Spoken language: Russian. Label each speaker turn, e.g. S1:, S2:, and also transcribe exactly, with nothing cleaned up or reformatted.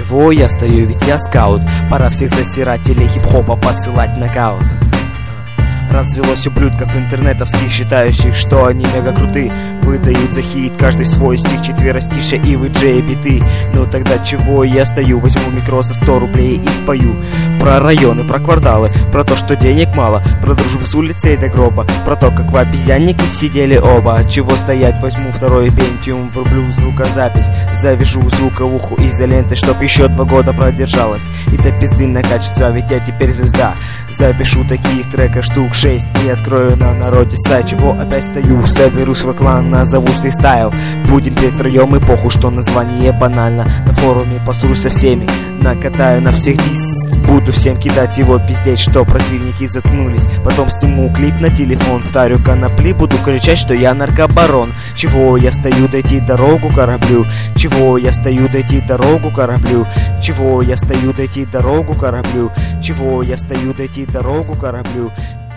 S1: чего я стою, ведь я скаут. Пора всех засирателей хип-хопа посылать в нокаут. Развелось ублюдков интернетовских, считающих, что они мега круты. Выдают за хит каждый свой стих, четверостиша и вы джей биты. Ну тогда чего я стою, возьму микро за сто рублей и спою. Про районы, про кварталы, про то, что денег мало, про дружбу с улицей до гроба, про то, как в обезьяннике сидели оба. От чего стоять, возьму второй пентиум, врублю звукозапись, завяжу звуковуху изолентой, чтоб еще два года продержалась. И до пизды на качество, ведь я теперь звезда. Запишу таких треков штук шесть и открою на народе сайт. Чего опять стою, соберу свой клан, назову стайл. Будем петь втроем и похуй, что название банально. На форуме посрусь со всеми, накатаю на всех дис. Буду всем кидать его пиздеть, что противники заткнулись. Потом сниму клип на телефон, втарю конопли, буду кричать, что я наркобарон. Чего я стою, дойти дорогу кораблю. Чего я стою, дойти дорогу кораблю. Чего я стою, дойти дорогу кораблю. Чего я стою, дойти дорогу кораблю.